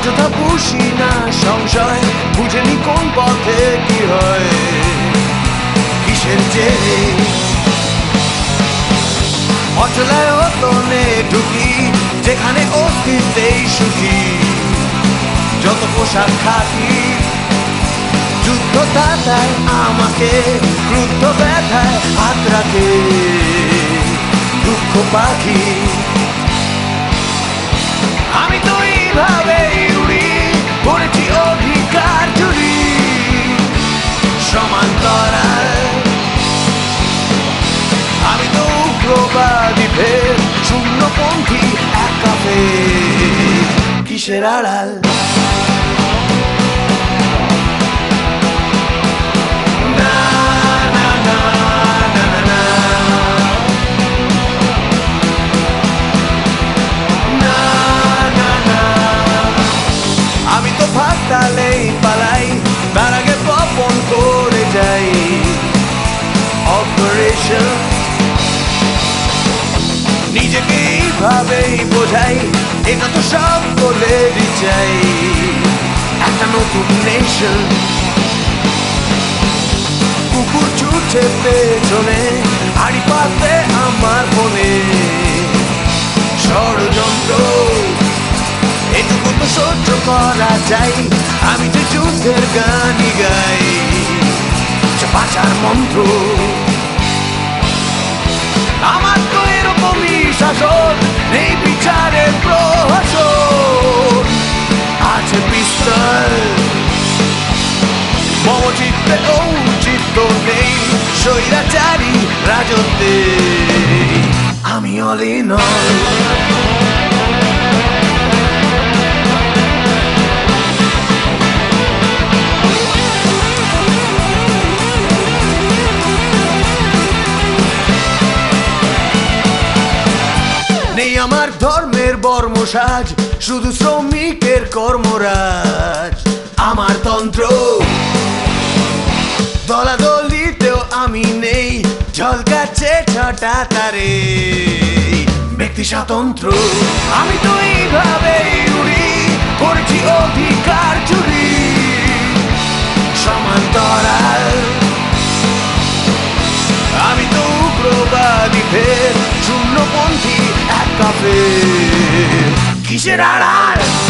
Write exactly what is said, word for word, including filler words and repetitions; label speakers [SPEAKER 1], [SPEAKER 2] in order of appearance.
[SPEAKER 1] অযথা পুষি না সংশয়, বুঝেনি কোন পথে কি হয়, কিসের জেরে অচলায় অতনে ঢুকি, যেখানে অস্তিত্বেই সুখী। যত পোশাক খাকি যুদ্ধ দাতায় আমাকে, ক্রুদ্ধ ব্যথায় হাত রাখে দুঃখ পাখি। আমি তো এইভাবেই উড়ি, করেছি অধিকার চুরি সমান্তরাল। আমি তো উগ্রবাদী ফের শূন্যপন্থী একা ফের, কিসের আড়াল। আমি তো ফাঁকতালেই পালাই, তার আগে বপন করে যাই অপারেশন। নিজেকে এইভাবেই বোঝাই, এটা তো সব বলেরই চাই একটা নতুন নেশন। কুকুর ছুটছে পেছনে, হাড়ি পাতে আমার মনে ষড়যন্ত্র, এটুকু তো সহ্য করা যায়। আমি যে যুদ্ধের গানই গাই, বাঁচার মন্ত্র আমার তো এরকমই শাসন, নেই বিচারের প্রহসন, আছে পিস্তল। মমচিত্তে ঔচিত্য নেই, স্বৈরাচারী রাজত্বে আমি অল ইন অল। নেই আমার ধর্মের বর্মসাজ, শুধু শ্রমিকের কর্মরাজ আমার তন্ত্র। দলাদলিতেও আমি নেই, ঝলকাচ্ছে ছটা তারে ব্যক্তি স্বাতন্ত্র। আমি তো এইভাবেই উড়ি, করেছি অধিকার চুরি সমান্তরাল। আমি তো উগ্রবাদী ফের শূন্যপন্থী একা ফের, কিসের আড়াল।